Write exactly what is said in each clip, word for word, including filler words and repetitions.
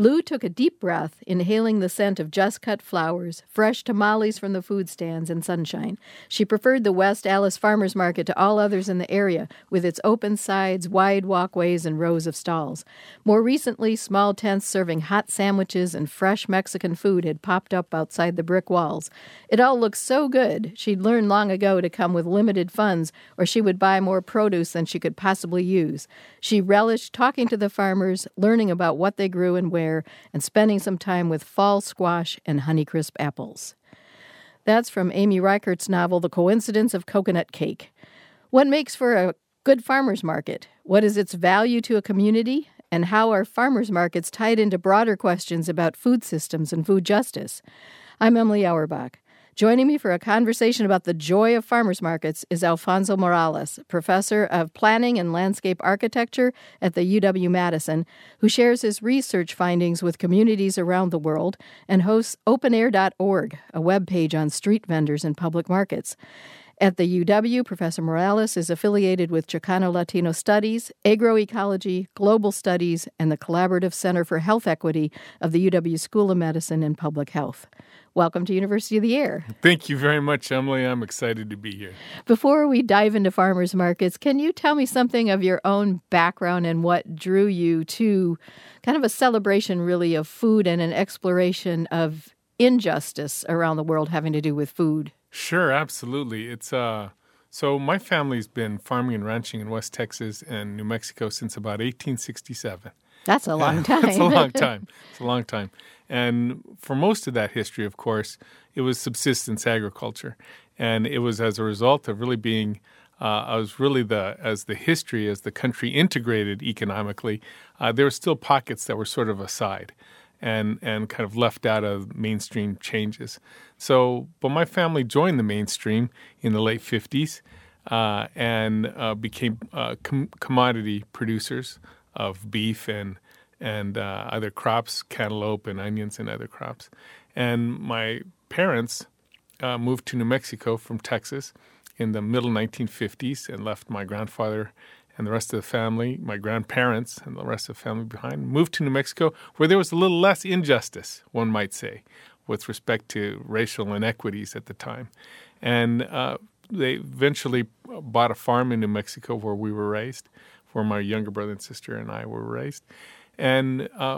Lou took a deep breath, inhaling the scent of just-cut flowers, fresh tamales from the food stands, and sunshine. She preferred the West Allis Farmers Market to all others in the area, with its open sides, wide walkways, and rows of stalls. More recently, small tents serving hot sandwiches and fresh Mexican food had popped up outside the brick walls. It all looked so good, she'd learned long ago to come with limited funds, or she would buy more produce than she could possibly use. She relished talking to the farmers, learning about what they grew and where, and spending some time with fall squash and Honeycrisp apples. That's from Amy Reichert's novel, The Coincidence of Coconut Cake. What makes for a good farmer's market? What is its value to a community? And how are farmers markets tied into broader questions about food systems and food justice? I'm Emily Auerbach. Joining me for a conversation about the joy of farmers markets is Alfonso Morales, professor of planning and landscape architecture at the U W-Madison, who shares his research findings with communities around the world and hosts open air dot org, a webpage on street vendors and public markets. At the U W, Professor Morales is affiliated with Chicano Latino Studies, Agroecology, Global Studies, and the Collaborative Center for Health Equity of the U W School of Medicine and Public Health. Welcome to University of the Air. Thank you very much, Emily. I'm excited to be here. Before we dive into farmers markets, can you tell me something of your own background and what drew you to kind of a celebration, really, of food and an exploration of injustice around the world having to do with food? Sure, absolutely. It's uh, so my family's been farming and ranching in West Texas and New Mexico since about eighteen sixty-seven. That's a long time. That's a long time. It's a long time. And for most of that history, of course, it was subsistence agriculture. And it was as a result of really being, uh, I was really the, as the history, as the country integrated economically, uh, there were still pockets that were sort of aside and, and kind of left out of mainstream changes. So, but my family joined the mainstream in the late fifties uh, and uh, became uh, com- commodity producers of beef and and uh, other crops, cantaloupe and onions and other crops. And my parents uh, moved to New Mexico from Texas in the middle nineteen fifties and left my grandfather and the rest of the family, my grandparents and the rest of the family behind, moved to New Mexico where there was a little less injustice, one might say, with respect to racial inequities at the time. And uh, they eventually bought a farm in New Mexico where we were raised, where my younger brother and sister and I were raised. And uh,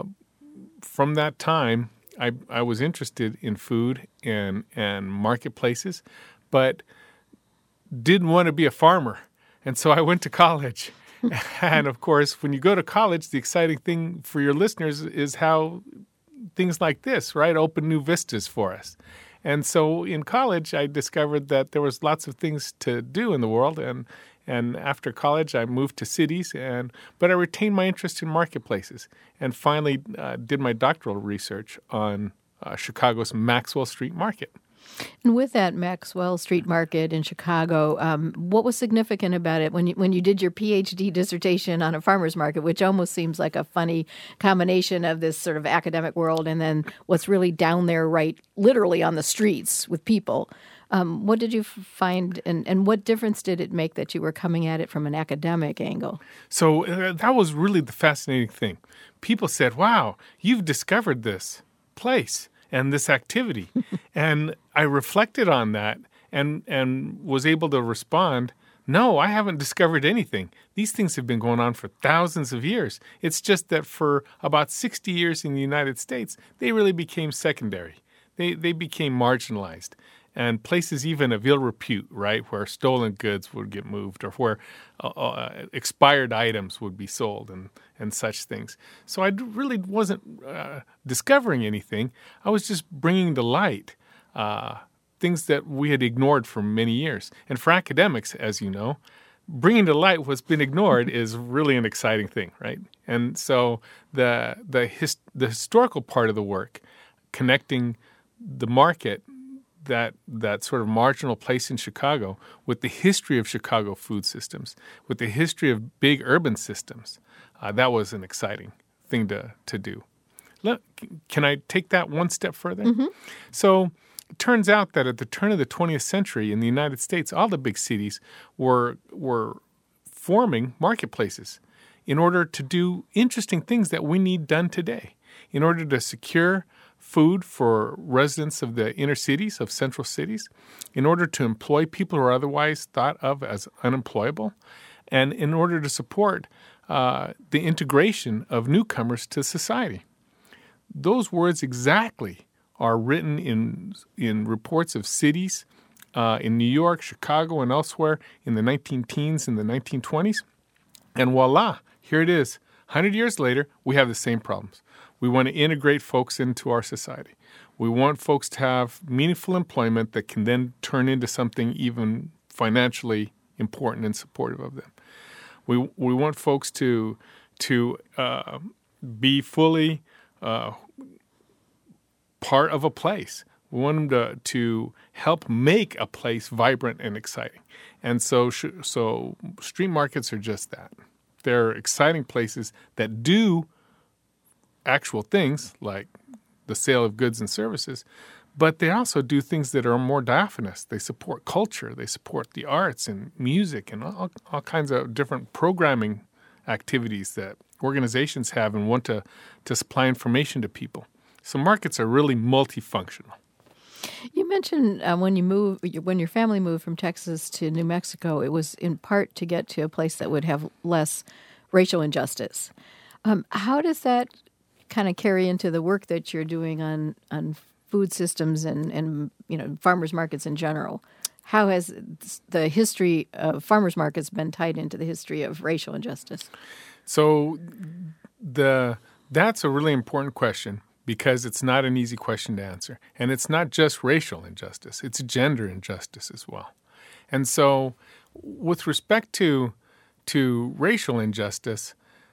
from that time, I, I was interested in food and, and marketplaces, but didn't want to be a farmer. And so I went to college. And, of course, when you go to college, the exciting thing for your listeners is how things like this, right, open new vistas for us. And so in college, I discovered that there was lots of things to do in the world, and And after college, I moved to cities, and but I retained my interest in marketplaces and finally uh, did my doctoral research on uh, Chicago's Maxwell Street Market. And with that Maxwell Street Market in Chicago, um, what was significant about it when you, when you did your PhD dissertation on a farmer's market, which almost seems like a funny combination of this sort of academic world and then what's really down there, right, literally on the streets with people? Um, what did you find, and, and what difference did it make that you were coming at it from an academic angle? So uh, that was really the fascinating thing. People said, wow, you've discovered this place and this activity. And I reflected on that and, and was able to respond, no, I haven't discovered anything. These things have been going on for thousands of years. It's just that for about sixty years in the United States, they really became secondary. They, they became marginalized. And places even of ill repute, right, where stolen goods would get moved or where uh, uh, expired items would be sold and, and such things. So I really wasn't uh, discovering anything. I was just bringing to light uh, things that we had ignored for many years. And for academics, as you know, bringing to light what's been ignored is really an exciting thing, right? And so the the his, the historical part of the work, connecting the market, that that sort of marginal place in Chicago, with the history of Chicago food systems, with the history of big urban systems, uh, that was an exciting thing to, to do. Look, can I take that one step further? Mm-hmm. So it turns out that at the turn of the twentieth century in the United States, all the big cities were were forming marketplaces in order to do interesting things that we need done today. in order to secure food for residents of the inner cities, of central cities, in order to employ people who are otherwise thought of as unemployable, and in order to support uh, the integration of newcomers to society. Those words exactly are written in in reports of cities uh, in New York, Chicago, and elsewhere in the nineteen teens and the nineteen twenties. And voila, here it is. one hundred years later, we have the same problems. We want to integrate folks into our society. We want folks to have meaningful employment that can then turn into something even financially important and supportive of them. We we want folks to to uh, be fully uh, part of a place. We want them to, to help make a place vibrant and exciting. And so so street markets are just that. They're exciting places that do actual things like the sale of goods and services, but they also do things that are more diaphanous. They support culture. They support the arts and music and all, all kinds of different programming activities that organizations have and want to, to supply information to people. So markets are really multifunctional. You mentioned uh, when you move, when your family moved from Texas to New Mexico, it was in part to get to a place that would have less racial injustice. Um, how does that kind of carry into the work that you're doing on on food systems and, and you know farmers markets in general? How has the history of farmers markets been tied into the history of racial injustice? So the that's a really important question because it's not an easy question to answer. And it's not just racial injustice. It's gender injustice as well. And so with respect to to racial injustice,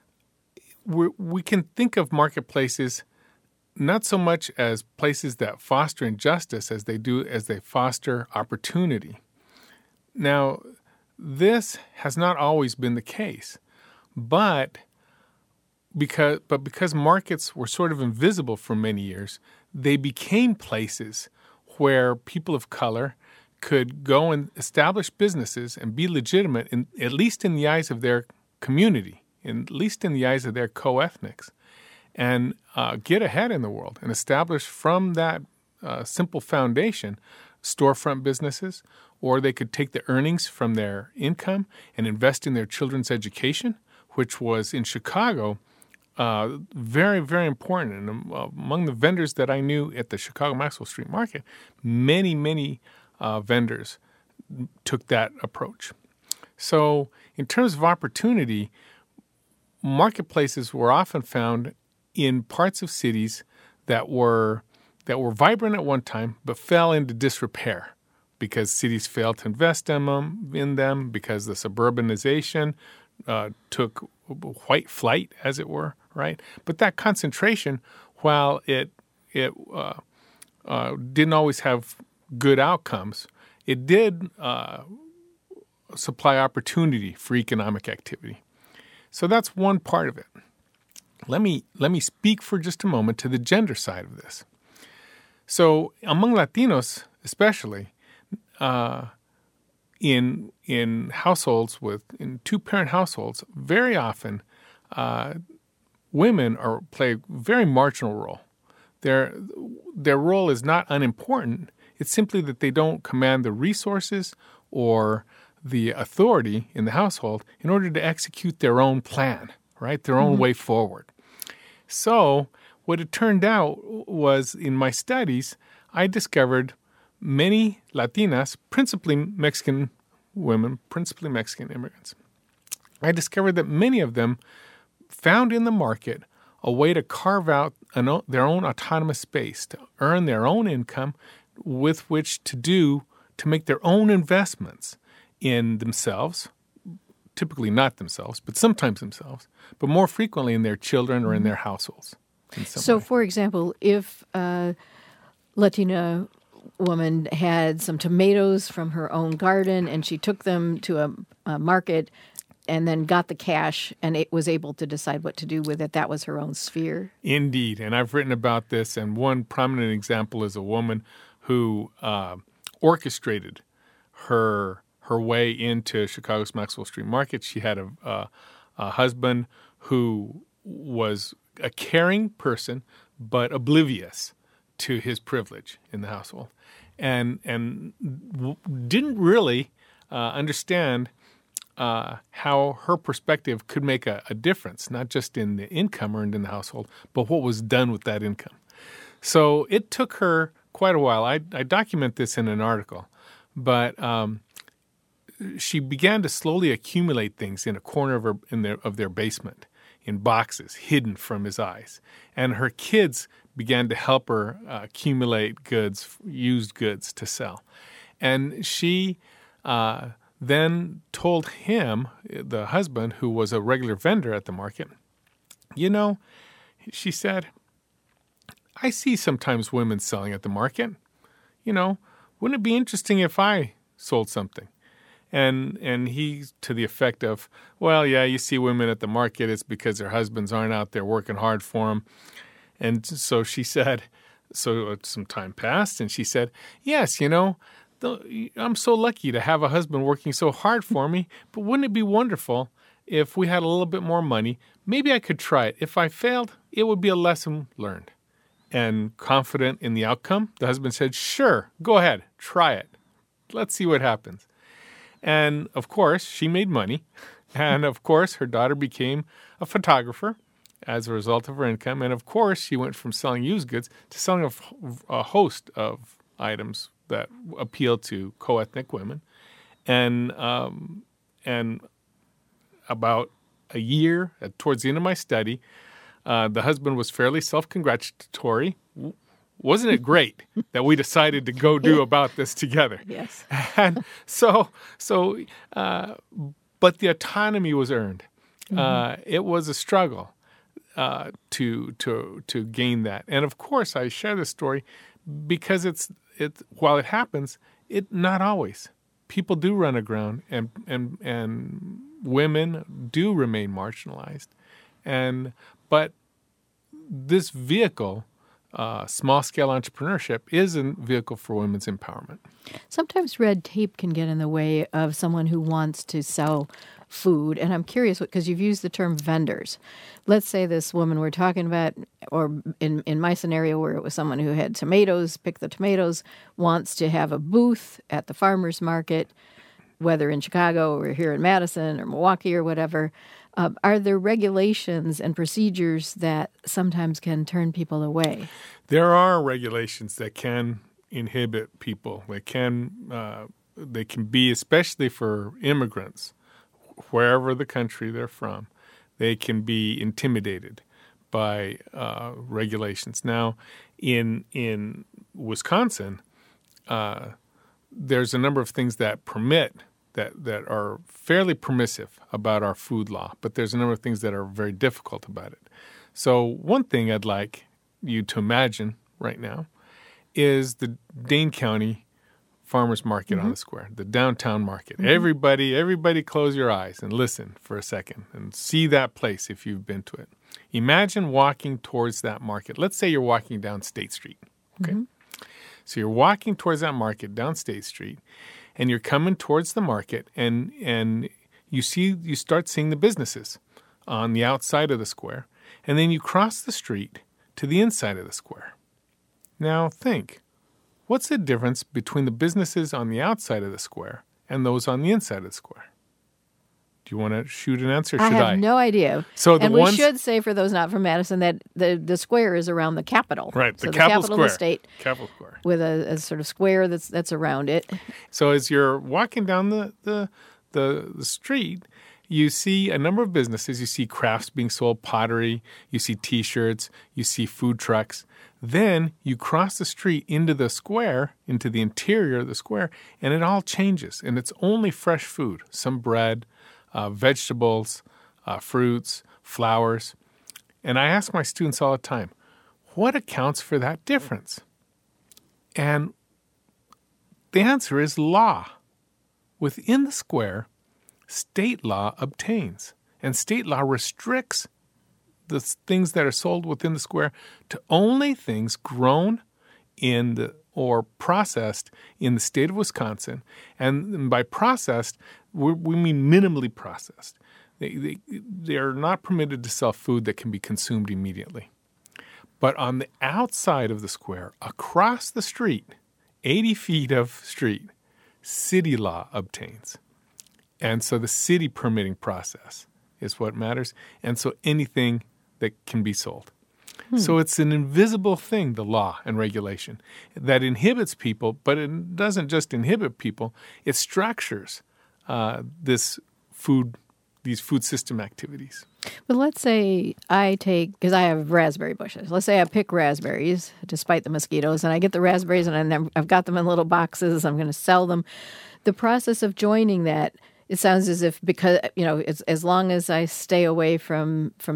we we can think of marketplaces not so much as places that foster injustice as they do as they foster opportunity. Now, this has not always been the case, but because but because markets were sort of invisible for many years, they became places where people of color could go and establish businesses and be legitimate, in, at least in the eyes of their community, in, at least in the eyes of their co-ethnics, and uh, get ahead in the world and establish from that uh, simple foundation storefront businesses, or they could take the earnings from their income and invest in their children's education, which was in Chicago uh, very, very important. And um, among the vendors that I knew at the Chicago Maxwell Street Market, many, many uh, vendors took that approach. So in terms of opportunity, marketplaces were often found in parts of cities that were that were vibrant at one time but fell into disrepair because cities failed to invest in them, in them because the suburbanization uh, took white flight, as it were, right? But that concentration, while it it uh, uh, didn't always have good outcomes, it did uh, supply opportunity for economic activity. So that's one part of it. Let me let me speak for just a moment to the gender side of this. So among Latinos, especially, uh, in in households with in two-parent households, very often uh, women are play a very marginal role. Their their role is not unimportant. It's simply that they don't command the resources or the authority in the household in order to execute their own plan, right? Their own mm-hmm. way forward. So what it turned out was in my studies, I discovered many Latinas, principally Mexican women, principally Mexican immigrants. I discovered that many of them found in the market a way to carve out an, their own autonomous space, to earn their own income with which to do, to make their own investments in themselves, typically not themselves, but sometimes themselves, but more frequently in their children or in their households. So, way. for example, if a Latina woman had some tomatoes from her own garden and she took them to a, a market and then got the cash and it was able to decide what to do with it, that was her own sphere. Indeed, and I've written about this, and one prominent example is a woman who uh, orchestrated her her way into Chicago's Maxwell Street Market. She had a, uh, a husband who was a caring person, but oblivious to his privilege in the household, and and w- didn't really uh, understand uh, how her perspective could make a, a difference, not just in the income earned in the household, but what was done with that income. So it took her quite a while. I, I document this in an article, but um, she began to slowly accumulate things in a corner of her in their of their basement, in boxes hidden from his eyes, and her kids began to help her uh, accumulate goods, used goods to sell. And she uh, then told him, the husband, who was a regular vendor at the market, you know, she said, I see sometimes women selling at the market. You know, wouldn't it be interesting if I sold something? And and he, to the effect of, well, yeah, you see women at the market, it's because their husbands aren't out there working hard for them. And so she said, so some time passed, and she said, yes, you know, the, I'm so lucky to have a husband working so hard for me, but wouldn't it be wonderful if we had a little bit more money? Maybe I could try it. If I failed, it would be a lesson learned. And confident in the outcome, the husband said, sure, go ahead, try it. Let's see what happens. And, of course, she made money. And, of course, her daughter became a photographer as a result of her income. And, of course, she went from selling used goods to selling a, a host of items that appeal to co-ethnic women. And, um, and about a year, uh, towards the end of my study, uh, the husband was fairly self-congratulatory. Wasn't it great that we decided to go do about this together? Yes. And so, so, uh, but the autonomy was earned. Mm-hmm. Uh, it was a struggle uh, to to to gain that. And of course, I share this story because it's it. While it happens, it not always. People do run aground, and and and women do remain marginalized, and but this vehicle. Uh, small-scale entrepreneurship is a vehicle for women's empowerment. Sometimes red tape can get in the way of someone who wants to sell food. And I'm curious, because you've used the term vendors. Let's say this woman we're talking about, or in, in my scenario where it was someone who had tomatoes, pick the tomatoes, wants to have a booth at the farmer's market, whether in Chicago or here in Madison or Milwaukee or whatever. Uh, are there regulations and procedures that sometimes can turn people away? There are regulations that can inhibit people. They can, uh, they can be, especially for immigrants, wherever the country they're from, they can be intimidated by uh, regulations. Now, in in Wisconsin, uh, there's a number of things that permit that that are fairly permissive about our food law, but there's a number of things that are very difficult about it. So one thing I'd like you to imagine right now is the Dane County Farmers Market mm-hmm. on the square, the downtown market. Mm-hmm. Everybody, everybody close your eyes and listen for a second and see that place if you've been to it. Imagine walking towards that market. Let's say you're walking down State Street, okay? Mm-hmm. So you're walking towards that market down State Street, and you're coming towards the market, and and you see you start seeing the businesses on the outside of the square, and then you cross the street to the inside of the square. Now think, what's the difference between the businesses on the outside of the square and those on the inside of the square? Do you want to shoot an answer? Should I have I? no idea. So the and ones... we should say, for those not from Madison, that the, the square is around the Capitol. Right, the, so the Capitol Capitol Square. of the state. Capitol Square. With a, a sort of square that's that's around it. So as you're walking down the, the, the, the street, you see a number of businesses. You see crafts being sold, pottery. You see T-shirts. You see food trucks. Then you cross the street into the square, into the interior of the square, and it all changes. And it's only fresh food, some bread, Uh, vegetables, uh, fruits, flowers. And I ask my students all the time, what accounts for that difference? And the answer is law. Within the square, state law obtains. And state law restricts the things that are sold within the square to only things grown in the or processed in the state of Wisconsin. And by processed, we, we mean minimally processed. They, they, they're not permitted to sell food that can be consumed immediately. But on the outside of the square, across the street, eighty feet of street, city law obtains. And so the city permitting process is what matters. And so anything that can be sold. Hmm. So it's an invisible thing, the law and regulation, that inhibits people, but it doesn't just inhibit people. It structures uh, this food, these food system activities. But let's say I take, because I have raspberry bushes. Let's say I pick raspberries, despite the mosquitoes, and I get the raspberries, and I'm, I've got them in little boxes. I'm going to sell them. The process of joining that, it sounds as if because, you know, as, as long as I stay away from, from,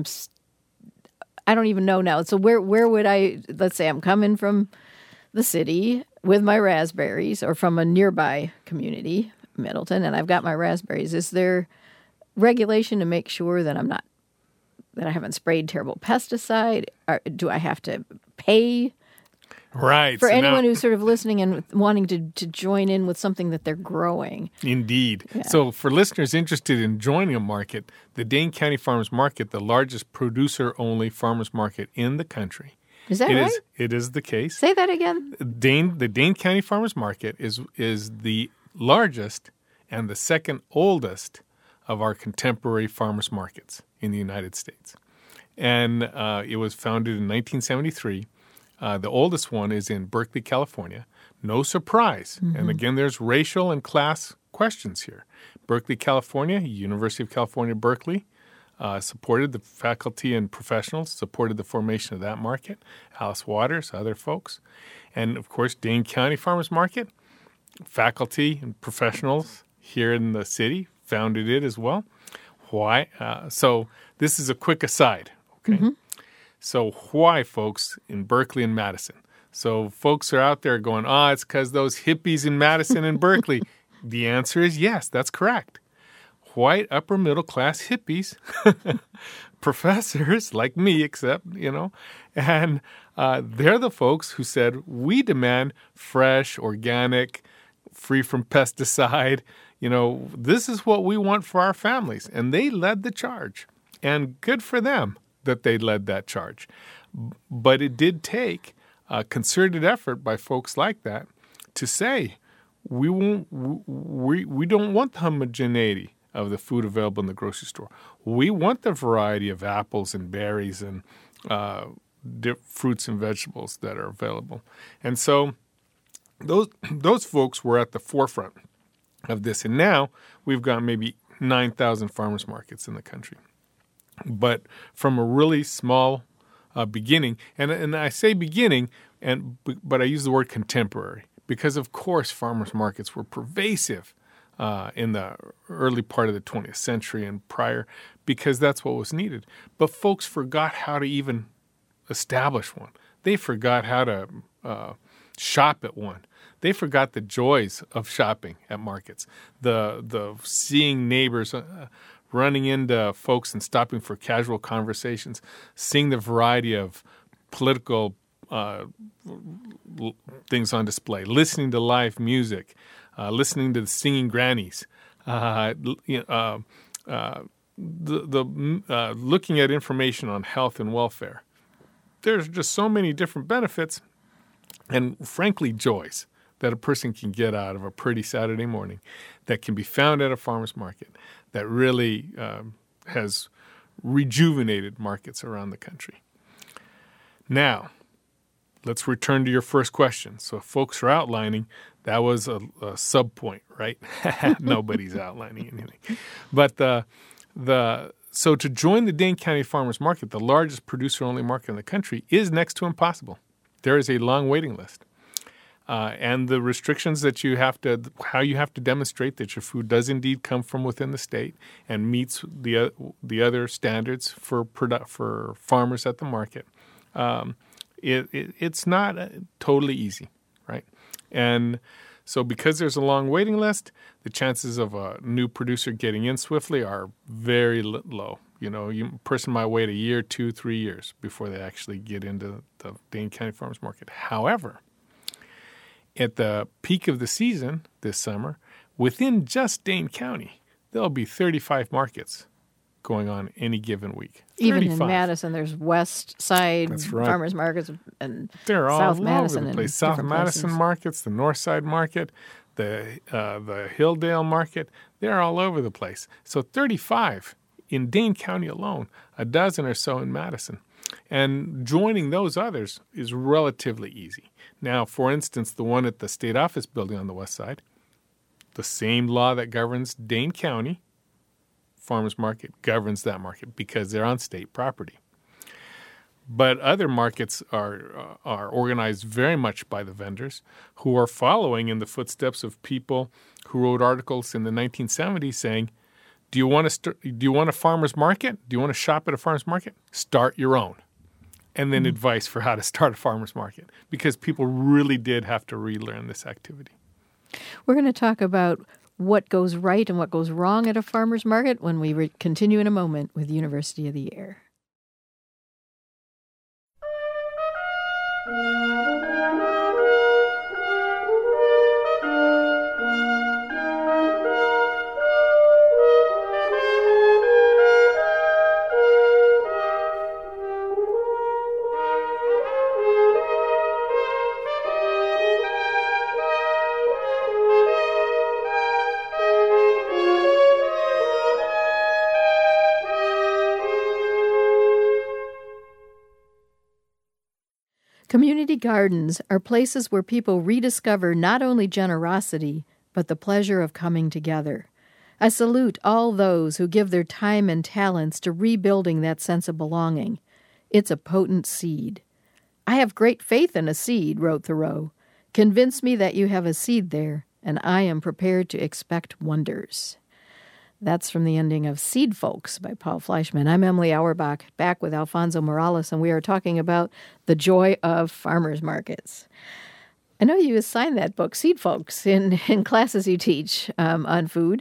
I don't even know now. So where, where would I, let's say I'm coming from the city with my raspberries or from a nearby community, Middleton, and I've got my raspberries. Is there regulation to make sure that I'm not, that I haven't sprayed terrible pesticide? Or do I have to pay? Right. For so anyone now, who's sort of listening and wanting to, to join in with something that they're growing. Indeed. Yeah. So for listeners interested in joining a market, the Dane County Farmers Market, the largest producer-only farmers market in the country. Is that it right? Is, it is the case. Say that again. Dane, the Dane County Farmers Market is is the largest and the second oldest of our contemporary farmers markets in the United States. And uh, it was founded in nineteen seventy-three. Uh, the oldest one is in Berkeley, California. No surprise. Mm-hmm. And again, there's racial and class questions here. Berkeley, California, University of California, Berkeley, uh, supported the faculty and professionals, supported the formation of that market. Alice Waters, other folks. And, of course, Dane County Farmers Market, faculty and professionals here in the city founded it as well. Why? Uh, so this is a quick aside, okay? Mm-hmm. So why, folks, in Berkeley and Madison? So folks are out there going, ah, oh, it's because those hippies in Madison and Berkeley. The answer is yes, that's correct. White upper middle class hippies, professors like me, except, you know, and uh, they're the folks who said, we demand fresh, organic, free from pesticide. You know, this is what we want for our families. And they led the charge. And good for them that they led that charge. But it did take a concerted effort by folks like that to say, we won't, we, we don't want the homogeneity of the food available in the grocery store. We want the variety of apples and berries and uh, dip, fruits and vegetables that are available. And so those those folks were at the forefront of this. And now we've got maybe nine thousand farmers markets in the country. But from a really small uh, beginning, and and I say beginning, and but I use the word contemporary because, of course, farmers markets were pervasive uh, in the early part of the twentieth century and prior because that's what was needed. But folks forgot how to even establish one. They forgot how to uh, shop at one. They forgot the joys of shopping at markets, the the seeing neighbors, uh, running into folks and stopping for casual conversations, seeing the variety of political uh, things on display, listening to live music, uh, listening to the singing grannies, uh, you know, uh, uh, the, the uh, looking at information on health and welfare. There's just so many different benefits and, frankly, joys that a person can get out of a pretty Saturday morning that can be found at a farmer's market that really um, has rejuvenated markets around the country. Now, let's return to your first question. So if folks are outlining, that was a, a sub-point, right? Nobody's outlining anything. But the the so to join the Dane County Farmers Market, the largest producer-only market in the country, is next to impossible. There is a long waiting list. Uh, and the restrictions that you have to, how you have to demonstrate that your food does indeed come from within the state and meets the uh, the other standards for produ- for farmers at the market, um, it, it it's not uh, totally easy, right? And so because there's a long waiting list, the chances of a new producer getting in swiftly are very low. You know, you, a person might wait a year, two, three years before they actually get into the Dane County Farmers Market. However, at the peak of the season this summer, within just Dane County, there'll be thirty-five markets going on any given week. Even thirty-five. in Madison, there's West Side That's right. farmers markets and They're all South over Madison the and place. South different Madison places. markets, the North Side market, the uh, the Hilldale market, they're all over the place. So thirty-five in Dane County alone, a dozen or so in Madison. And joining those others is relatively easy. Now, for instance, the one at the state office building on the west side, the same law that governs Dane County farmers market governs that market because they're on state property. But other markets are uh, are organized very much by the vendors who are following in the footsteps of people who wrote articles in the nineteen seventies saying, do you want to st- do you want a farmer's market? Do you want to shop at a farmer's market? Start your own. And then mm-hmm. advice for how to start a farmer's market, because people really did have to relearn this activity. We're going to talk about what goes right and what goes wrong at a farmer's market when we re- continue in a moment with University of the Air. Community gardens are places where people rediscover not only generosity, but the pleasure of coming together. I salute all those who give their time and talents to rebuilding that sense of belonging. It's a potent seed. I have great faith in a seed, wrote Thoreau. Convince me that you have a seed there, and I am prepared to expect wonders. That's from the ending of Seed Folks by Paul Fleischman. I'm Emily Auerbach, back with Alfonso Morales, and we are talking about the joy of farmers markets. I know you assigned that book, Seed Folks, in, in classes you teach um, on food,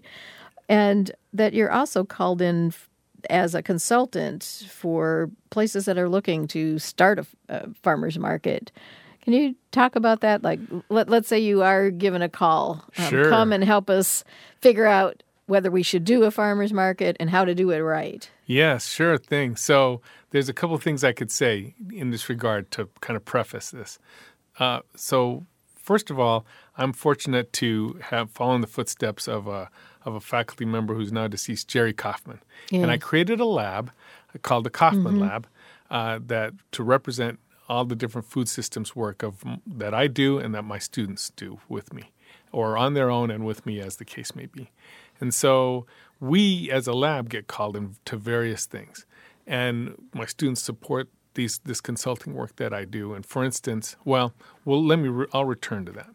and that you're also called in as a consultant for places that are looking to start a, a farmer's market. Can you talk about that? Like, let, let's say you are given a call. Um, sure. Come and help us figure out whether we should do a farmer's market and how to do it right. Yes, sure thing. So there's a couple of things I could say in this regard to kind of preface this. Uh, so first of all, I'm fortunate to have fallen the footsteps of a of a faculty member who's now deceased, Jerry Kaufman. Yeah. And I created a lab called the Kaufman mm-hmm. Lab uh, that to represent all the different food systems work of that I do and that my students do with me, or on their own and with me as the case may be. And so we, as a lab, get called into various things. And my students support these this consulting work that I do. And for instance, well, well, let me re- I'll return to that.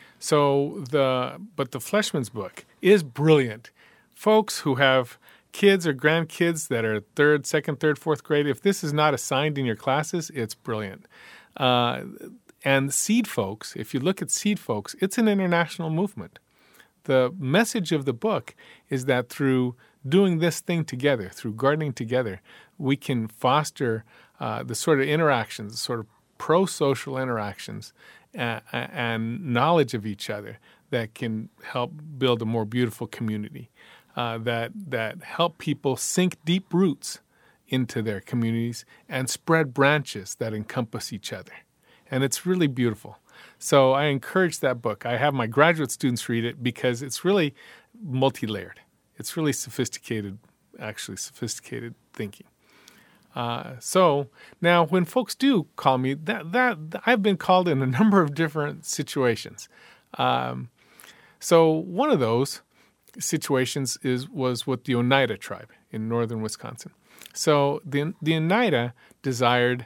So the but the Fleischman's book is brilliant. Folks who have kids or grandkids that are third, second, third, fourth grade, if this is not assigned in your classes, it's brilliant. Uh, and Seed Folks, if you look at Seed Folks, it's an international movement. The message of the book is that through doing this thing together, through gardening together, we can foster uh, the sort of interactions, the sort of pro-social interactions uh, and knowledge of each other that can help build a more beautiful community, uh, that that help people sink deep roots into their communities and spread branches that encompass each other. And it's really beautiful. So I encourage that book. I have my graduate students read it because it's really multi-layered. It's really sophisticated, actually sophisticated thinking. Uh, so now when folks do call me, that that I've been called in a number of different situations. Um, so one of those situations is was with the Oneida tribe in northern Wisconsin. So the the Oneida desired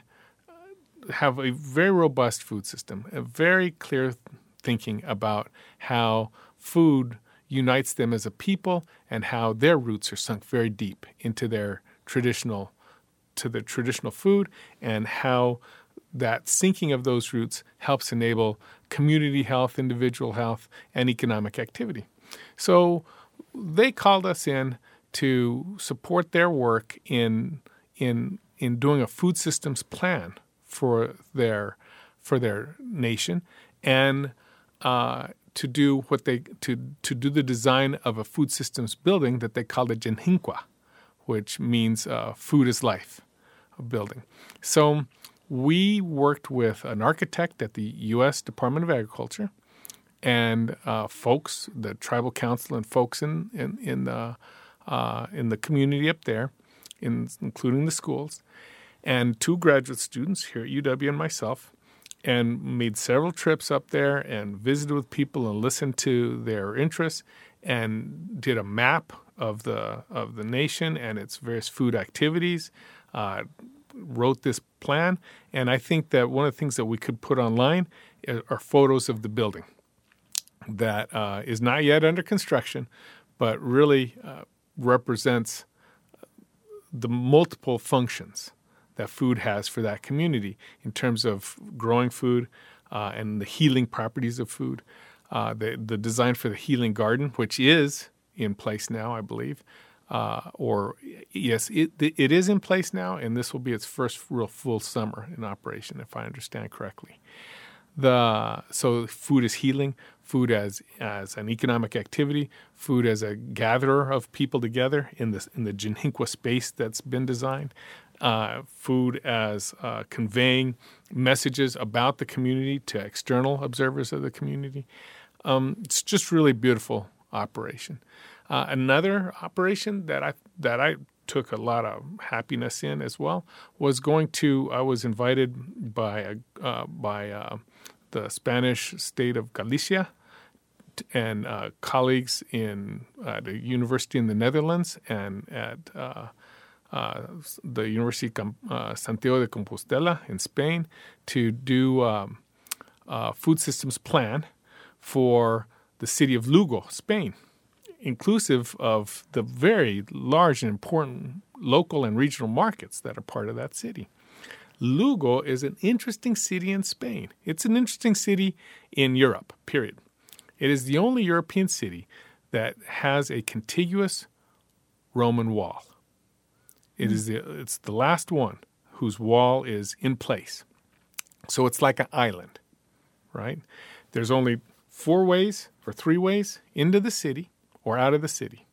have a very robust food system, a very clear thinking about how food unites them as a people and how their roots are sunk very deep into their traditional to the traditional food, and how that sinking of those roots helps enable community health, individual health, and economic activity. So they called us in to support their work in in in doing a food systems plan for their for their nation, and uh, to do what they to to do the design of a food systems building that they called a Jenhinqua, which means uh, food is life, a building. So we worked with an architect at the U S Department of Agriculture and uh, folks, the tribal council and folks in in in the uh, in the community up there, in, including the schools, and two graduate students here at U W and myself, and made several trips up there and visited with people and listened to their interests and did a map of the of the nation and its various food activities. Uh, wrote this plan, and I think that one of the things that we could put online are photos of the building that uh, is not yet under construction, but really uh, represents the multiple functions that food has for that community in terms of growing food uh, and the healing properties of food. Uh, the, the design for the healing garden, which is in place now, I believe, Uh, or yes, it it is in place now, and this will be its first real full summer in operation, if I understand correctly. The so food is healing, food as as an economic activity, food as a gatherer of people together in the in the Jinhinqua space that's been designed, uh, food as uh, conveying messages about the community to external observers of the community. Um, it's just really beautiful operation. Uh, another operation that I that I took a lot of happiness in as well was going to. I was invited by a, uh, by uh, the Spanish state of Galicia and uh, colleagues in uh, the university in the Netherlands and at uh, uh, the University of uh, Santiago de Compostela in Spain to do um, a food systems plan for the city of Lugo, Spain, inclusive of the very large and important local and regional markets that are part of that city. Lugo is an interesting city in Spain. It's an interesting city in Europe, period. It is the only European city that has a contiguous Roman wall. It mm. is the, it's the last one whose wall is in place. So it's like an island, right? There's only four ways or three ways into the city or out of the city,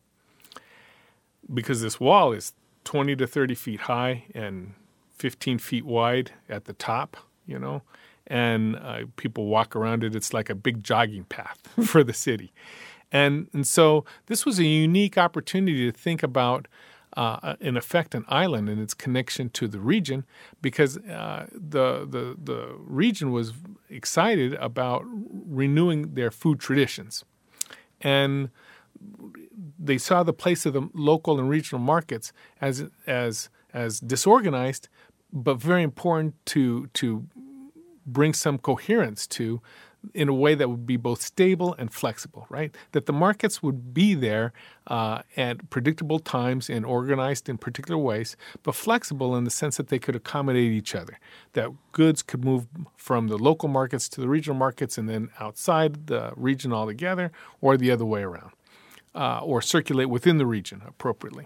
because this wall is twenty to thirty feet high and fifteen feet wide at the top, you know, and uh, people walk around it. It's like a big jogging path for the city. And, and so this was a unique opportunity to think about, uh, in effect, an island and its connection to the region, because uh, the, the, the region was excited about renewing their food traditions. And they saw the place of the local and regional markets as as as disorganized, but very important to to bring some coherence to, in a way that would be both stable and flexible, right? That the markets would be there uh, at predictable times and organized in particular ways, but flexible in the sense that they could accommodate each other, that goods could move from the local markets to the regional markets and then outside the region altogether, or the other way around. Uh, or circulate within the region appropriately.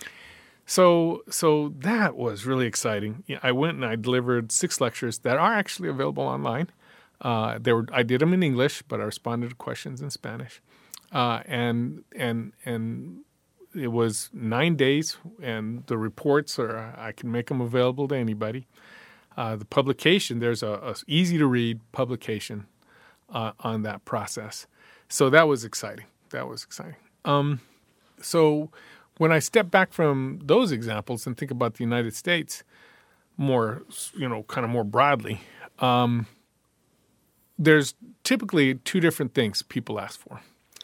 So so that was really exciting. I went and I delivered six lectures that are actually available online. Uh, they were I did them in English, but I responded to questions in Spanish. Uh, and and and it was nine days, and the reports are I can make them available to anybody. Uh, the publication, there's a, a easy-to-read publication uh, on that process. So that was exciting. That was exciting. Um, so when I step back from those examples and think about the United States more, you know, kind of more broadly, um, there's typically two different things people ask for.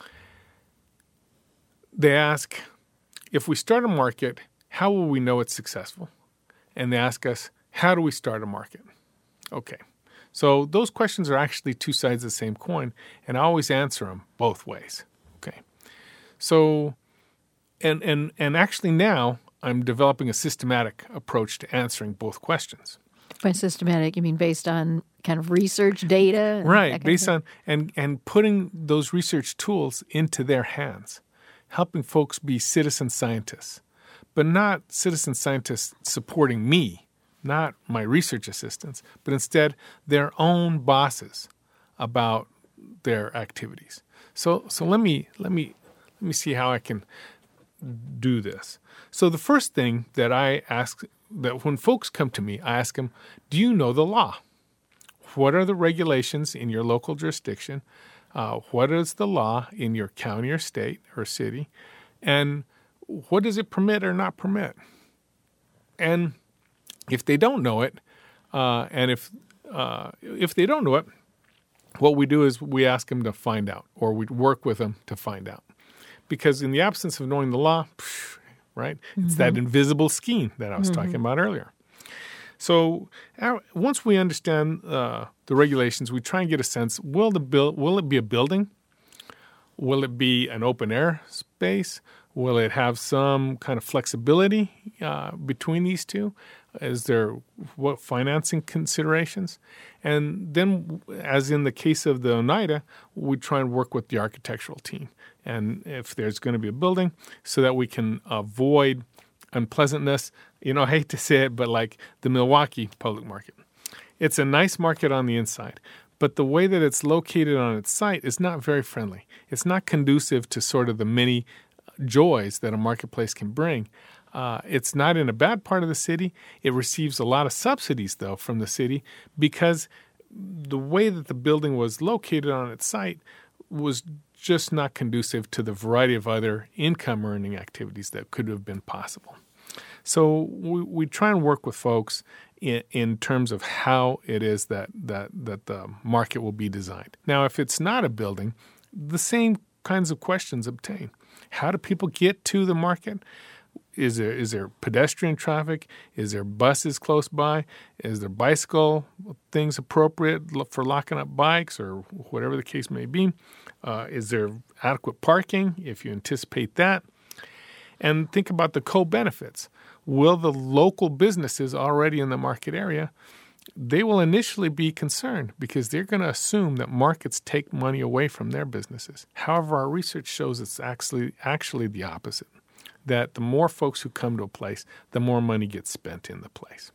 They ask, if we start a market, how will we know it's successful? And they ask us, how do we start a market? Okay. So those questions are actually two sides of the same coin, and I always answer them both ways. Okay. So, and and and actually now I'm developing a systematic approach to answering both questions. By systematic, you mean based on kind of research data? Right, based on, and, and putting those research tools into their hands, helping folks be citizen scientists, but not citizen scientists supporting me, not my research assistants, but instead their own bosses about their activities. So so let me let me let me see how I can do this. So the first thing that I ask, that when folks come to me, I ask them, do you know the law? What are the regulations in your local jurisdiction? Uh, what is the law in your county or state or city? And what does it permit or not permit? And if they don't know it, uh, and if uh, if they don't know it, what we do is we ask them to find out, or we work with them to find out. Because in the absence of knowing the law, right, mm-hmm. it's that invisible scheme that I was mm-hmm. talking about earlier. So uh, once we understand uh, the regulations, we try and get a sense, will the bill, will it be a building? Will it be an open air space? Will it have some kind of flexibility uh, between these two? Is there what financing considerations? And then, as in the case of the Oneida, we try and work with the architectural team. And if there's going to be a building, so that we can avoid unpleasantness. You know, I hate to say it, but like the Milwaukee public market. It's a nice market on the inside, but the way that it's located on its site is not very friendly. It's not conducive to sort of the many joys that a marketplace can bring. Uh, it's not in a bad part of the city. It receives a lot of subsidies, though, from the city because the way that the building was located on its site was just not conducive to the variety of other income-earning activities that could have been possible. So we, we try and work with folks in, in terms of how it is that, that, that the market will be designed. Now, if it's not a building, the same kinds of questions obtain. How do people get to the market? Is there is there pedestrian traffic? Is there buses close by? Is there bicycle things appropriate for locking up bikes or whatever the case may be? Uh, is there adequate parking if you anticipate that? And think about the co-benefits. Will the local businesses already in the market area, they will initially be concerned because they're going to assume that markets take money away from their businesses. However, our research shows it's actually actually the opposite, that the more folks who come to a place, the more money gets spent in the place.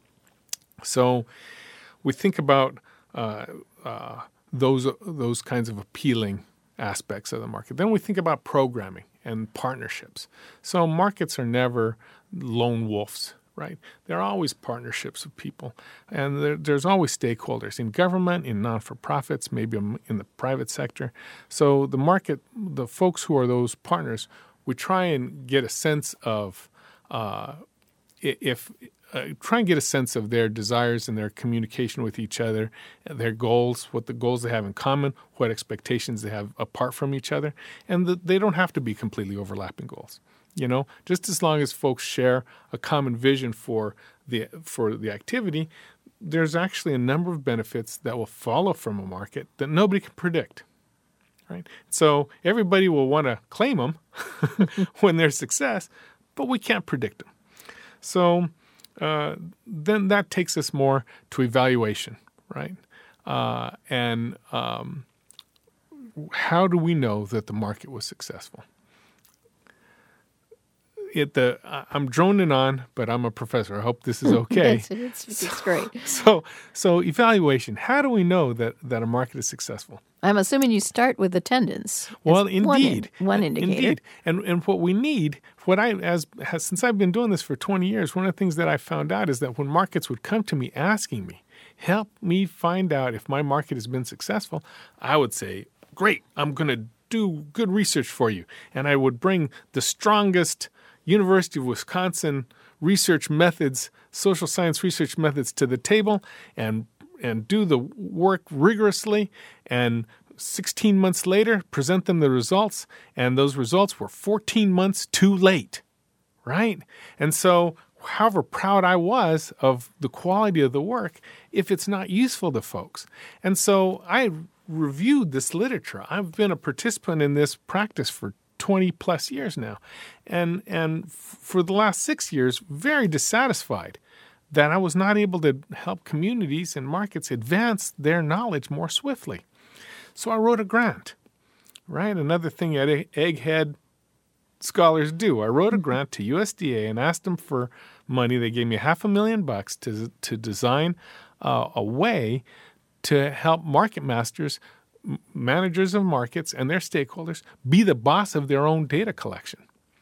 So we think about uh, uh, those those kinds of appealing aspects of the market. Then we think about programming and partnerships. So markets are never lone wolves, right? There are always partnerships of people, and there, there's always stakeholders in government, in non-for-profits, maybe in the private sector. So the market, the folks who are those partners, we try and get a sense of uh, if uh, try and get a sense of their desires and their communication with each other, their goals, what the goals they have in common, what expectations they have apart from each other, and the, they don't have to be completely overlapping goals. You know, just as long as folks share a common vision for the for the activity, there's actually a number of benefits that will follow from a market that nobody can predict. Right? So everybody will want to claim them when there's success, but we can't predict them. So uh, then that takes us more to evaluation, right? Uh, and um, how do we know that the market was successful? It, the, I'm droning on, but I'm a professor. I hope this is okay. it's, it's, it's great. So, so evaluation. How do we know that, that a market is successful? I'm assuming you start with attendance. Well, indeed, one, in, one indicator. Indeed, and and what we need, what I as has, since I've been doing this for twenty years, one of the things that I found out is that when markets would come to me asking me, help me find out if my market has been successful, I would say, great, I'm going to do good research for you, and I would bring the strongest University of Wisconsin research methods, social science research methods to the table, and and do the work rigorously, and sixteen months later, present them the results, and those results were fourteen months too late, right? And so however proud I was of the quality of the work, if it's not useful to folks. And so I reviewed this literature. I've been a participant in this practice for twenty plus years now, and and for the last six years, very dissatisfied that I was not able to help communities and markets advance their knowledge more swiftly. So I wrote a grant, right? Another thing that egghead scholars do. I wrote a grant to U S D A and asked them for money. They gave me half a million bucks to to design uh, a way to help market masters, managers of markets and their stakeholders be the boss of their own data collection.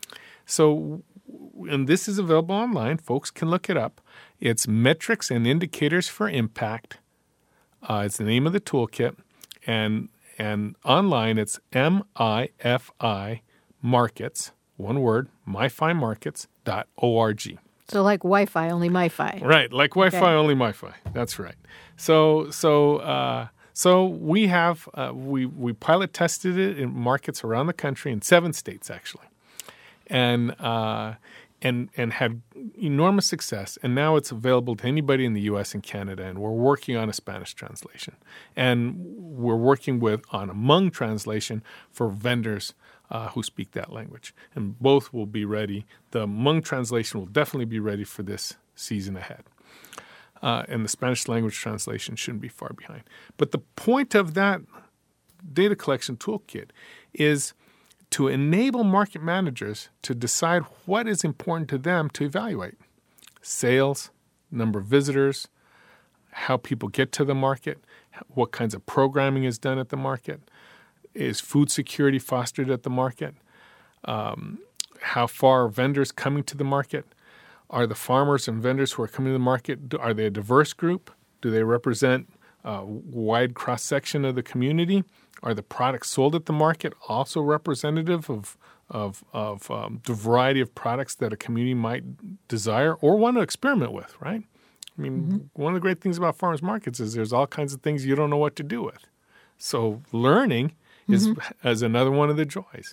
So, and this is available online. Folks can look it up. It's Metrics and Indicators for Impact. Uh, it's the name of the toolkit. And and online, it's M I F I Markets, one word, my fi markets dot org. So like Wi-Fi, only MiFi. Right, like Wi-Fi, Okay. only MiFi. That's right. So so uh, so we have uh, we we pilot tested it in markets around the country in seven states actually, and uh, and and had enormous success. And now it's available to anybody in the U S and Canada. And we're working on a Spanish translation, and we're working with on a Hmong translation for vendors Uh, who speak that language. And both will be ready. The Hmong translation will definitely be ready for this season ahead. Uh, and the Spanish language translation shouldn't be far behind. But the point of that data collection toolkit is to enable market managers to decide what is important to them to evaluate. Sales, number of visitors, how people get to the market, what kinds of programming is done at the market. Is food security fostered at the market? Um, how far are vendors coming to the market? Are the farmers and vendors who are coming to the market, are they a diverse group? Do they represent a wide cross-section of the community? Are the products sold at the market also representative of, of, of um, the variety of products that a community might desire or want to experiment with, right? I mean, mm-hmm. one of the great things about farmers markets is there's all kinds of things you don't know what to do with. So learning is mm-hmm. as another one of the joys.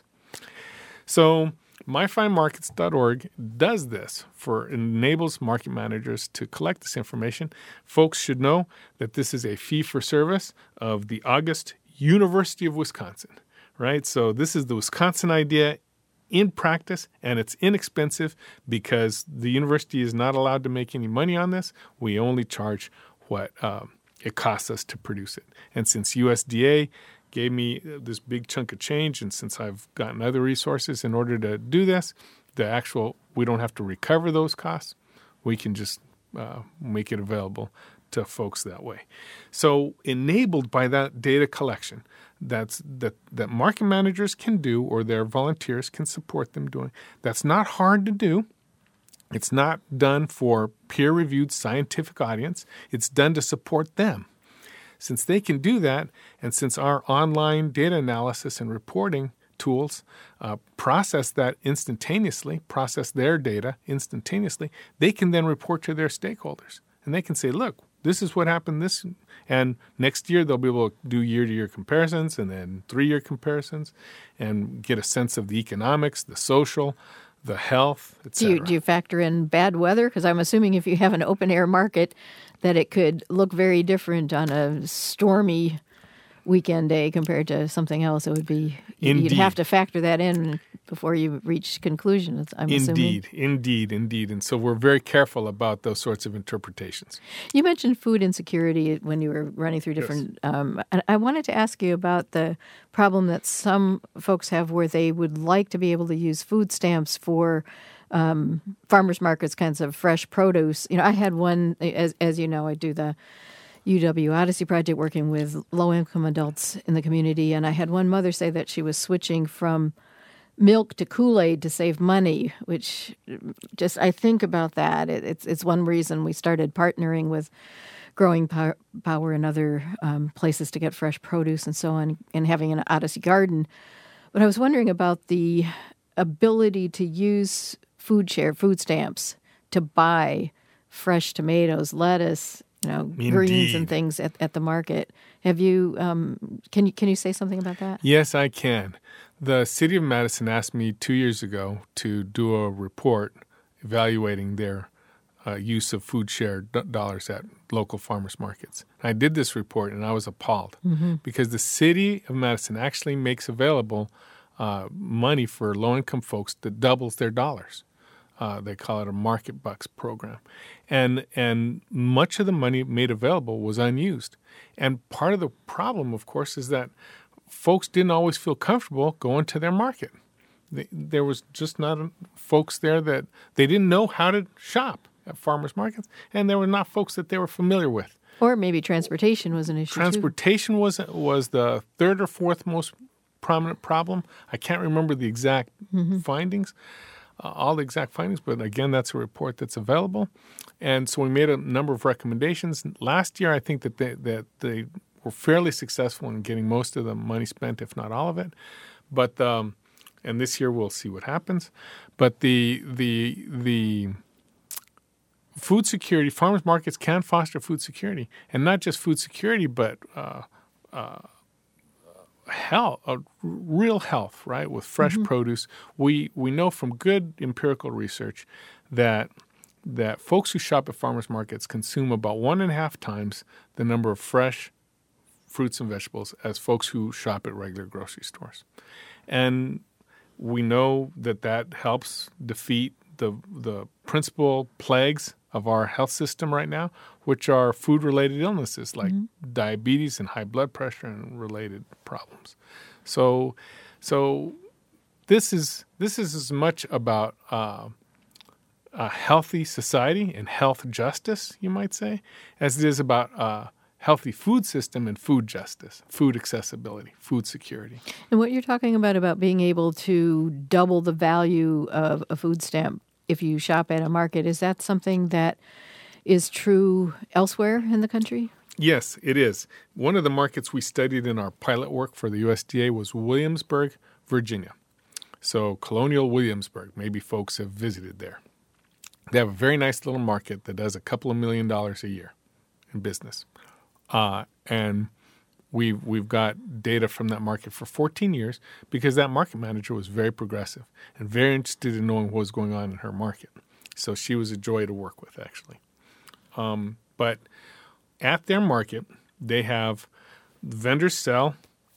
So my fi markets dot org does this for enables market managers to collect this information. Folks should know that this is a fee for service of the August University of Wisconsin, right? So this is the Wisconsin idea in practice, and it's inexpensive because the university is not allowed to make any money on this. We only charge what um, it costs us to produce it. And since U S D A gave me this big chunk of change, and since I've gotten other resources in order to do this, the actual, we don't have to recover those costs. We can just uh, make it available to folks that way. So enabled by that data collection that's that, that market managers can do, or their volunteers can support them doing, that's not hard to do. It's not done for peer-reviewed scientific audience. It's done to support them. Since they can do that, and since our online data analysis and reporting tools uh, process that instantaneously, process their data instantaneously, they can then report to their stakeholders. And they can say, look, this is what happened this, and next year they'll be able to do year-to-year comparisons and then three-year comparisons and get a sense of the economics, the social, the health, et cetera. Do you, do you factor in bad weather? Because I'm assuming if you have an open-air market, that it could look very different on a stormy weekend day compared to something else. It would be, Indeed. You'd have to factor that in before you reach conclusions, I'm indeed, assuming. Indeed, indeed, indeed. And so we're very careful about those sorts of interpretations. You mentioned food insecurity when you were running through different... Yes. Um, and I wanted to ask you about the problem that some folks have where they would like to be able to use food stamps for um, farmers markets, kinds of fresh produce. You know, I had one, as, as you know, I do the U W Odyssey Project working with low-income adults in the community, and I had one mother say that she was switching from milk to Kool-Aid to save money, which just, I think about that. It, it's it's one reason we started partnering with Growing Power and other um, places to get fresh produce and so on, and having an Odyssey garden. But I was wondering about the ability to use food share, food stamps, to buy fresh tomatoes, lettuce, you know, Indeed. greens and things at, at the market. Have you, um, can you, can you say something about that? Yes, I can. The city of Madison asked me two years ago to do a report evaluating their uh, use of food share d- dollars at local farmers markets. I did this report and I was appalled mm-hmm. because the city of Madison actually makes available uh, money for low-income folks that doubles their dollars. Uh, they call it a Market Bucks program. And and much of the money made available was unused. And part of the problem, of course, is that folks didn't always feel comfortable going to their market. They, there was just not folks there that they didn't know how to shop at farmers markets, and there were not folks that they were familiar with. Or maybe transportation was an issue, Transportation too. was was the third or fourth most prominent problem. I can't remember the exact mm-hmm. findings. uh, all the exact findings, but again, that's a report that's available. And so we made a number of recommendations. Last year, I think that they, that they were fairly successful in getting most of the money spent, if not all of it. But um, and this year we'll see what happens. But the the the food security, farmers markets can foster food security, and not just food security, but uh, uh, health, uh, real health, right? With fresh mm-hmm. produce, we we know from good empirical research that that folks who shop at farmers markets consume about one and a half times the number of fresh fruits and vegetables as folks who shop at regular grocery stores, and we know that that helps defeat the the principal plagues of our health system right now, which are food-related illnesses like mm-hmm. diabetes and high blood pressure and related problems. So, so this is this is as much about uh, a healthy society and health justice, you might say, as it is about a healthy food system and food justice, food accessibility, food security. And what you're talking about about being able to double the value of a food stamp if you shop at a market, is that something that is true elsewhere in the country? Yes, it is. One of the markets we studied in our pilot work for the U S D A was Williamsburg, Virginia. So Colonial Williamsburg, maybe folks have visited there. They have a very nice little market that does a couple of million dollars a year in business. Uh, and We've, we've got data from that market for fourteen years because that market manager was very progressive and very interested in knowing what was going on in her market. So she was a joy to work with, actually. Um, but at their market, they have vendors sell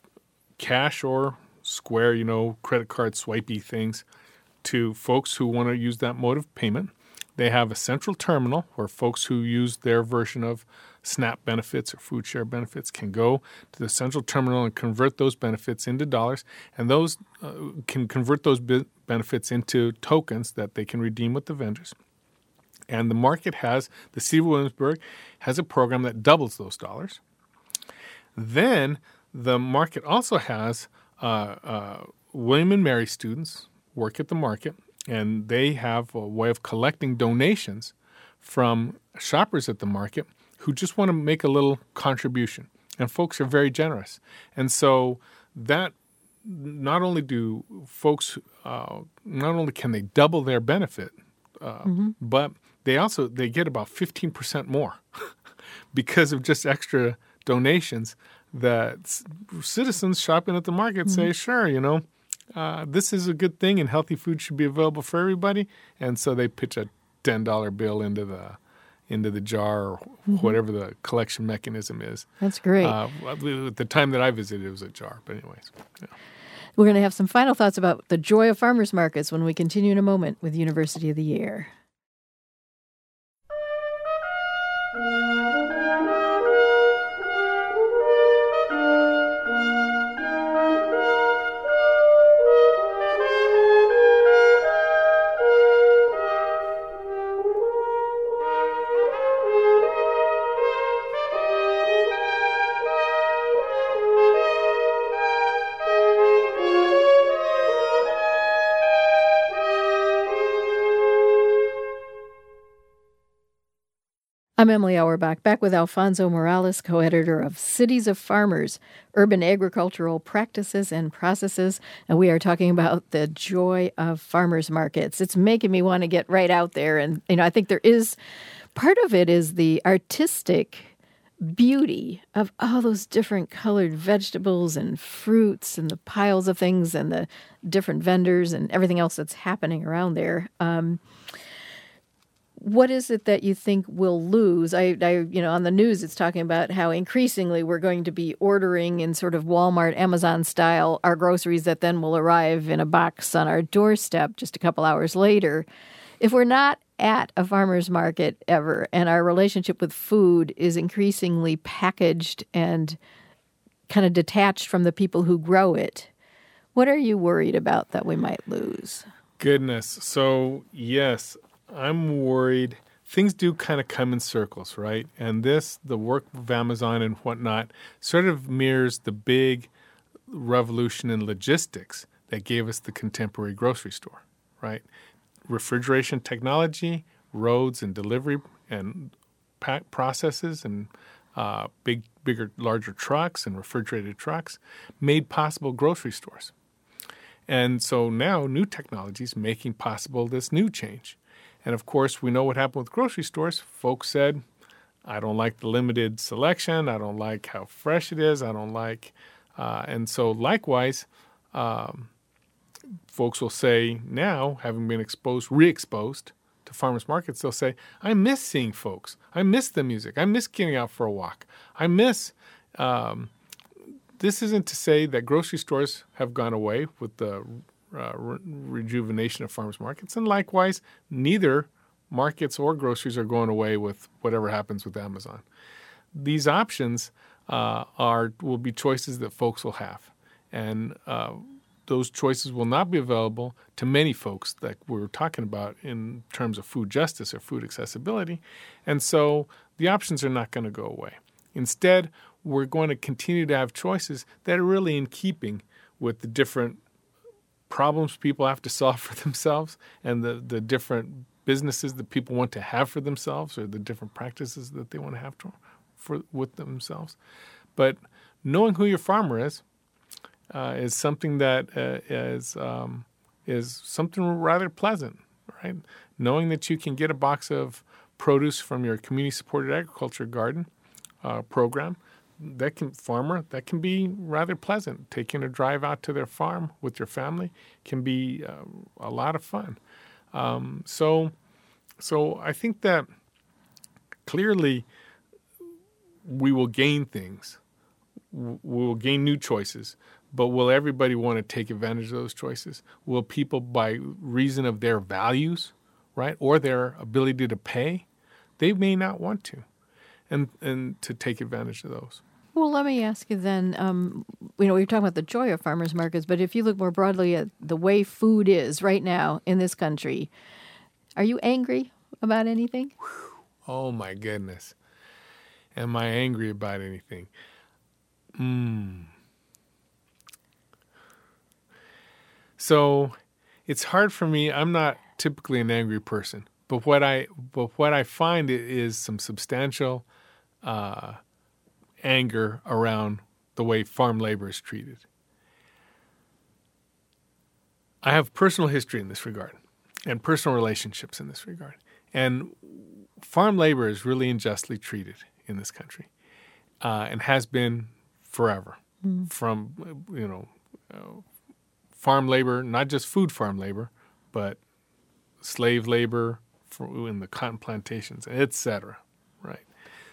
cash or square, you know, credit card swipey things to folks who want to use that mode of payment. They have a central terminal where folks who use their version of SNAP benefits or food share benefits can go to the central terminal and convert those benefits into dollars, and those uh, can convert those bi- benefits into tokens that they can redeem with the vendors. And the market has, the city of Williamsburg has a program that doubles those dollars. Then the market also has uh, uh, William and Mary students work at the market, and they have a way of collecting donations from shoppers at the market who just want to make a little contribution. And folks are very generous. And so that not only do folks, uh, not only can they double their benefit, uh, mm-hmm. but they also, they get about fifteen percent more because of just extra donations that citizens shopping at the market mm-hmm. say, sure, you know, uh, this is a good thing and healthy food should be available for everybody. And so they pitch a ten dollar bill into the into the jar or mm-hmm. whatever the collection mechanism is. That's great. Uh, at the time that I visited, it was a jar. But anyways. Yeah. We're going to have some final thoughts about the joy of farmers markets when we continue in a moment with University of the Year. I'm Emily Auerbach, back with Alfonso Morales, co-editor of Cities of Farmers, Urban Agricultural Practices and Processes, and we are talking about the joy of farmers markets. It's making me want to get right out there, and you know, I think there is, part of it is the artistic beauty of all those different colored vegetables and fruits and the piles of things and the different vendors and everything else that's happening around there. Um, What is it that you think we'll lose? I, I, you know, on the news, it's talking about how increasingly we're going to be ordering in sort of Walmart, Amazon style, our groceries that then will arrive in a box on our doorstep just a couple hours later. If we're not at a farmer's market ever and our relationship with food is increasingly packaged and kind of detached from the people who grow it, what are you worried about that we might lose? Goodness. So, yes. I'm worried. Things do kind of come in circles, right? And this, the work of Amazon and whatnot, sort of mirrors the big revolution in logistics that gave us the contemporary grocery store, right? refrigeration technology, roads and delivery and pack processes, and uh, big, bigger, larger trucks and refrigerated trucks made possible grocery stores. And so now new technologies making possible this new change. And of course, we know what happened with grocery stores. Folks said, I don't like the limited selection. I don't like how fresh it is. I don't like, uh, and so likewise, um, folks will say now, having been exposed, re-exposed to farmers markets, they'll say, I miss seeing folks. I miss the music. I miss getting out for a walk. I miss, um, this isn't to say that grocery stores have gone away with the uh, re- rejuvenation of farmers markets. And likewise, neither markets or groceries are going away with whatever happens with Amazon. These options uh, are will be choices that folks will have. And uh, those choices will not be available to many folks that we're talking about in terms of food justice or food accessibility. And so the options are not going to go away. Instead, we're going to continue to have choices that are really in keeping with the different problems people have to solve for themselves and the, the different businesses that people want to have for themselves, or the different practices that they want to have to, for with themselves. But knowing who your farmer is uh, is something that uh, is um, is something rather pleasant, right? Knowing that you can get a box of produce from your community-supported agriculture garden uh, program, that can farmer that can be rather pleasant. Taking a drive out to their farm with your family can be uh, a lot of fun. Um, so, so I think that clearly we will gain things. We will gain new choices, but will everybody want to take advantage of those choices? Will people, by reason of their values, right, or their ability to pay, they may not want to, and and to take advantage of those. Well, let me ask you then, um, you know, we were talking about the joy of farmers markets, but if you look more broadly at the way food is right now in this country, are you angry about anything? Oh, my goodness. Am I angry about anything? Mm. So it's hard for me. I'm not typically an angry person, but what I, but what I find is some substantial uh anger around the way farm labor is treated. I have personal history in this regard and personal relationships in this regard. And farm labor is really unjustly treated in this country uh, and has been forever. Mm. From, you know, uh, farm labor, not just food farm labor, but slave labor for, in the cotton plantations, et cetera, right?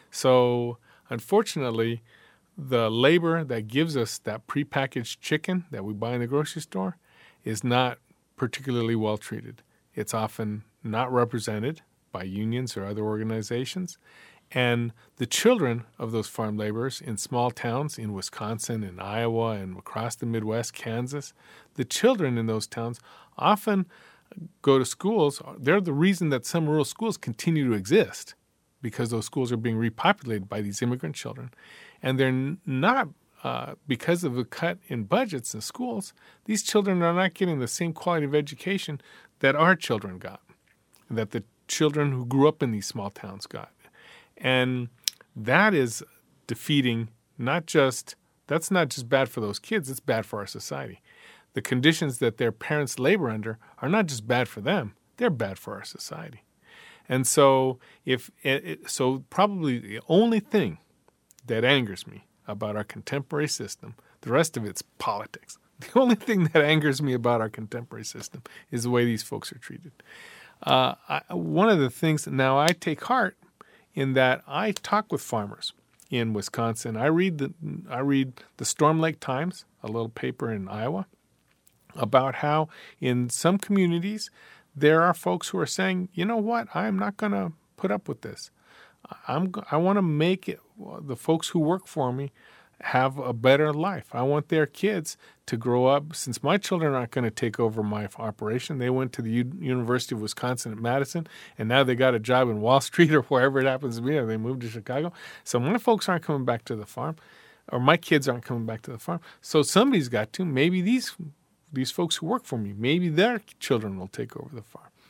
So unfortunately, the labor that gives us that prepackaged chicken that we buy in the grocery store is not particularly well treated. It's often not represented by unions or other organizations. And the children of those farm laborers in small towns in Wisconsin and Iowa and across the Midwest, Kansas, the children in those towns often go to schools. They're the reason that some rural schools continue to exist, because those schools are being repopulated by these immigrant children. And they're not, uh, because of the cut in budgets in schools, these children are not getting the same quality of education that our children got, that the children who grew up in these small towns got. And that is defeating not just, that's not just bad for those kids, it's bad for our society. The conditions that their parents labor under are not just bad for them, they're bad for our society. And so, if it, so probably the only thing that angers me about our contemporary system, the rest of it's politics. The only thing that angers me about our contemporary system is the way these folks are treated. Uh, I, one of the things, now I take heart in that I talk with farmers in Wisconsin. I read the I read the Storm Lake Times, a little paper in Iowa, about how in some communities there are folks who are saying, you know what, I'm not going to put up with this. I'm, I want to make it, the folks who work for me have a better life. I want their kids to grow up, since my children aren't going to take over my operation. They went to the U- University of Wisconsin at Madison, and now they got a job in Wall Street or wherever it happens to be, or they moved to Chicago. So my folks aren't coming back to the farm, or my kids aren't coming back to the farm. So somebody's got to. Maybe these these folks who work for me, maybe their children will take over the farm.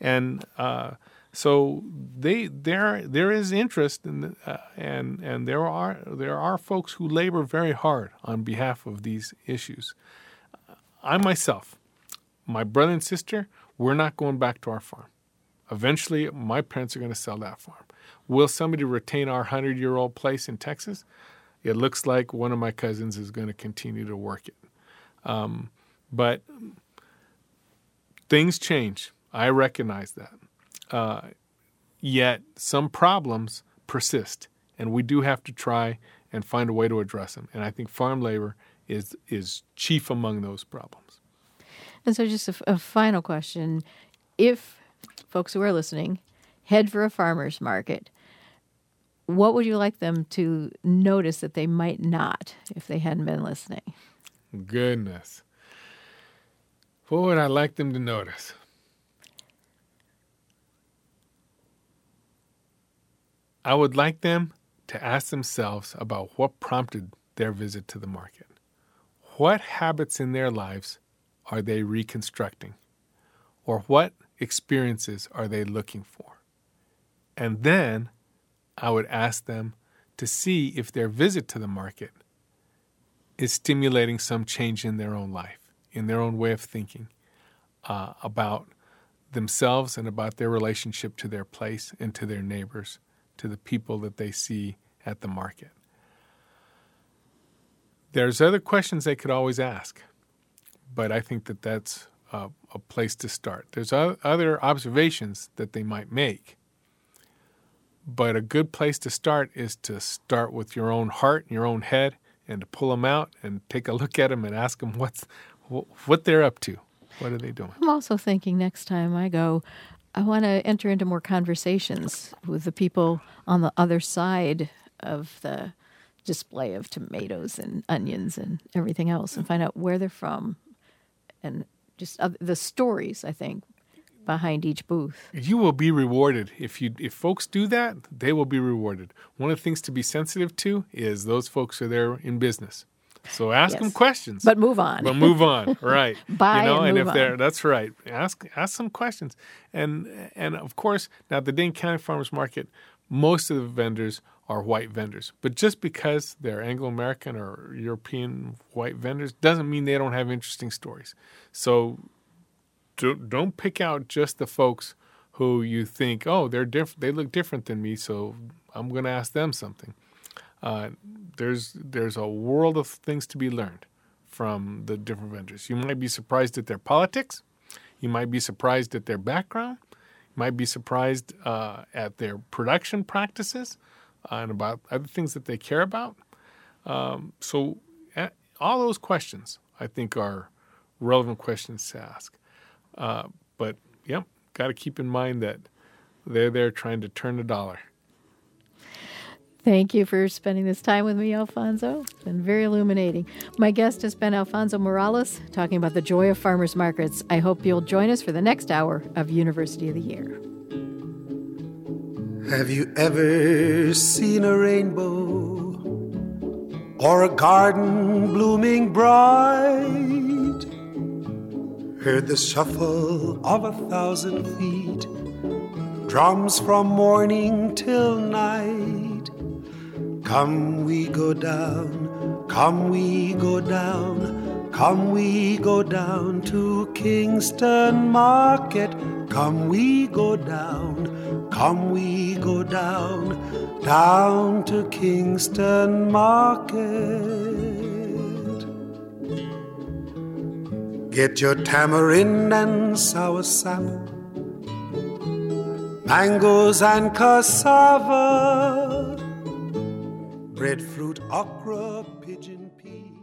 And uh, so they there there is interest in the, uh, and and there are there are folks who labor very hard on behalf of these issues. I myself, my brother and sister, we're not going back to our farm. Eventually, my parents are going to sell that farm. Will somebody retain our hundred-year-old place in Texas? It looks like one of my cousins is going to continue to work it. Um, but things change. I recognize that. Uh, yet some problems persist, and we do have to try and find a way to address them. And I think farm labor is is chief among those problems. And so just a, a final question. If folks who are listening head for a farmer's market, what would you like them to notice that they might not if they hadn't been listening? Goodness. What would I like them to notice? I would like them to ask themselves about what prompted their visit to the market. What habits in their lives are they reconstructing? Or what experiences are they looking for? And then I would ask them to see if their visit to the market is stimulating some change in their own life, in their own way of thinking uh, about themselves and about their relationship to their place and to their neighbors, to the people that they see at the market. There's other questions they could always ask, but I think that that's uh, a place to start. There's o- other observations that they might make, but a good place to start is to start with your own heart and your own head and to pull them out and take a look at them and ask them what's, what they're up to. What are they doing? I'm also thinking next time I go, I want to enter into more conversations with the people on the other side of the display of tomatoes and onions and everything else and find out where they're from and just other, the stories, I think, behind each booth. You will be rewarded. If you if folks do that, they will be rewarded. One of the things to be sensitive to is those folks are there in business. So ask Yes. them questions. But move on. But move on, right? Buy you know, and and move if they're on. that's right. Ask ask some questions. And and of course, now at the Dane County Farmers Market, most of the vendors are white vendors. But just because they're Anglo-American or European white vendors doesn't mean they don't have interesting stories. So don't, don't pick out just the folks who you think, oh, they're diff- they look different than me, so I'm going to ask them something. Uh, there's there's a world of things to be learned from the different vendors. You might be surprised at their politics. You might be surprised at their background. You might be surprised uh, at their production practices uh, and about other things that they care about. Um, so uh, all those questions, I think, are relevant questions to ask. Uh, but, yep, got to keep in mind that they're there trying to turn a dollar. Thank you for spending this time with me, Alfonso. It's been very illuminating. My guest has been Alfonso Morales, talking about the joy of farmers markets. I hope you'll join us for the next hour of University of the Year. Have you ever seen a rainbow or a garden blooming bright? Heard the shuffle of a thousand feet, drums from morning till night. Come we go down, come we go down, come we go down to Kingston Market. Come we go down, come we go down, down to Kingston Market. Get your tamarind and soursop, mangoes and cassava, breadfruit, okra, pigeon pea.